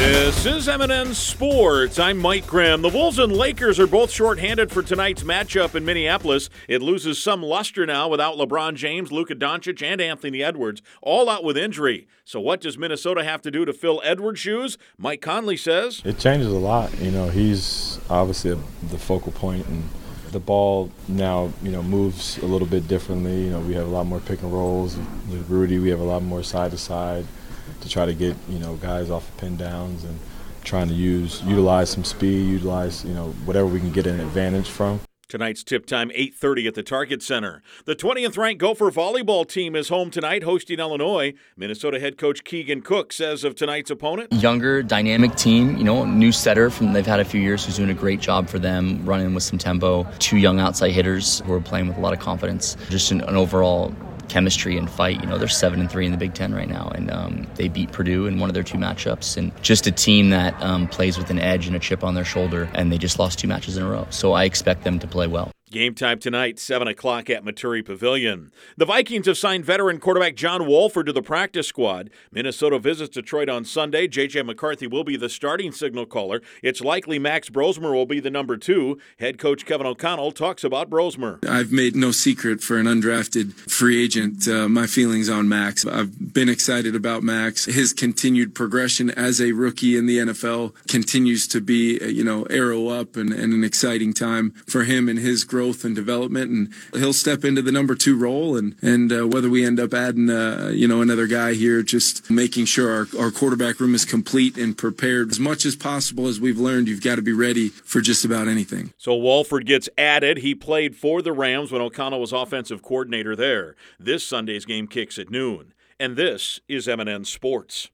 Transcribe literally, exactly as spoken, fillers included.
This is M and N Sports. I'm Mike Graham. The Wolves and Lakers are both shorthanded for tonight's matchup in Minneapolis. It loses some luster now without LeBron James, Luka Doncic, and Anthony Edwards, all out with injury. So what does Minnesota have to do to fill Edwards' shoes? Mike Conley says. It changes a lot. You know, he's obviously a, the focal point, and the ball now, you know, moves a little bit differently. You know, we have a lot more pick and rolls. With Rudy, we have a lot more side to side to try to get, you know, guys off of pin downs and trying to use utilize some speed, utilize, you know, whatever we can get an advantage from. Tonight's tip time, eight thirty at the Target Center. The twentieth-ranked Gopher volleyball team is home tonight hosting Illinois. Minnesota head coach Keegan Cook says of tonight's opponent. Younger, dynamic team, you know, new setter from they've had a few years who's doing a great job for them, running with some tempo. Two young outside hitters who are playing with a lot of confidence. Just an, an overall chemistry and fight. You know, they're seven and three in the Big Ten right now, and um, they beat Purdue in one of their two matchups. And just a team that um, plays with an edge and a chip on their shoulder, and they just lost two matches in a row. So I expect them to play well. Game time tonight, seven o'clock at Maturi Pavilion. The Vikings have signed veteran quarterback John Wolford to the practice squad. Minnesota visits Detroit on Sunday. J J. McCarthy will be the starting signal caller. It's likely Max Brosmer will be the number two. Head coach Kevin O'Connell talks about Brosmer. I've made no secret for an undrafted free agent uh, my feelings on Max. I've been excited about Max. His continued progression as a rookie in the N F L continues to be, you know, arrow up and, and an exciting time for him and his growth. growth and development, and he'll step into the number two role, and and uh, whether we end up adding uh, you know another guy here, just making sure our, our quarterback room is complete and prepared as much as possible. As we've learned, you've got to be ready for just about anything. So Wolford gets added. He played for the Rams when O'Connell was offensive coordinator there. This Sunday's game kicks at noon, and this is M and N Sports.